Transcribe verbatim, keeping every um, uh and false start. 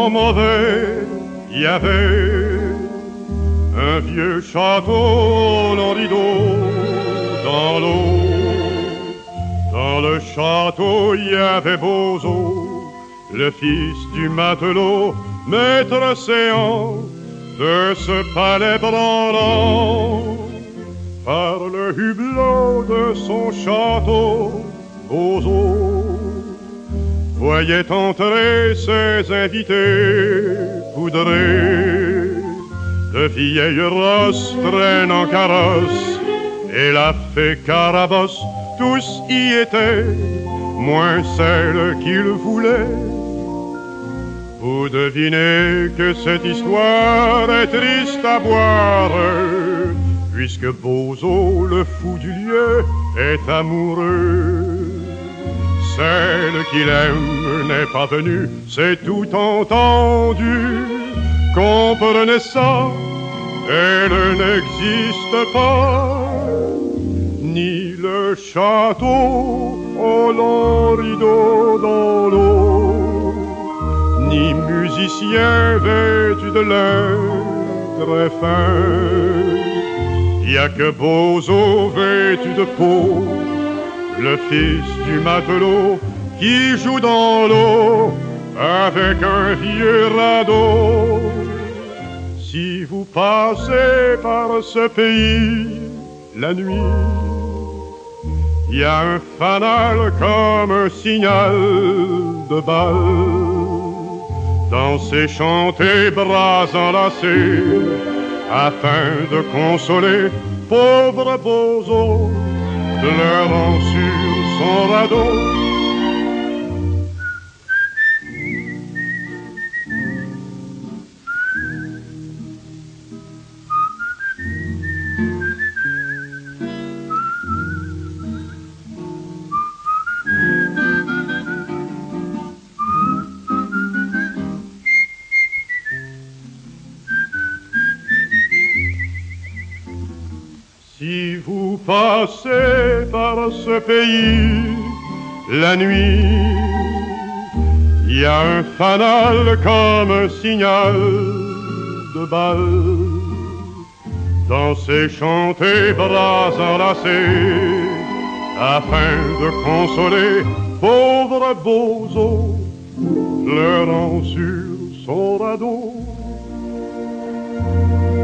temps mauvais, il y avait un vieux château long rideau dans l'eau. Dans le château, il y avait Bozo, le fils du matelot, maître séant de ce palais branlant. Par le hublot de son château, Bozo voyait entrer ses invités poudrés. De vieilles rosses traînent en carrosse, et la fée Carabosse, tous y étaient, moins celle qu'il voulait. Vous devinez que cette histoire est triste à boire, puisque Bozo, le fou du lieu, est amoureux. Celle qu'il aime n'est pas venue, c'est tout entendu. Comprenez ça, elle n'existe pas. Ni le château au long rideau dans l'eau, ni musicien vêtu de lin très fin. Y a que Bozo vêtu de peau, le fils du matelot, qui joue dans l'eau avec un vieux radeau. Si vous passez par ce pays la nuit, il y a un fanal comme un signal de balle. Dans ses chantés bras enlacés, afin de consoler pauvre Bozo, pleurant sur son radeau. Si vous passez par ce pays la nuit, il y a un fanal comme un signal de balle. Dans ses chantés bras enlacés, afin de consoler pauvre Bozo, pleurant sur son radeau.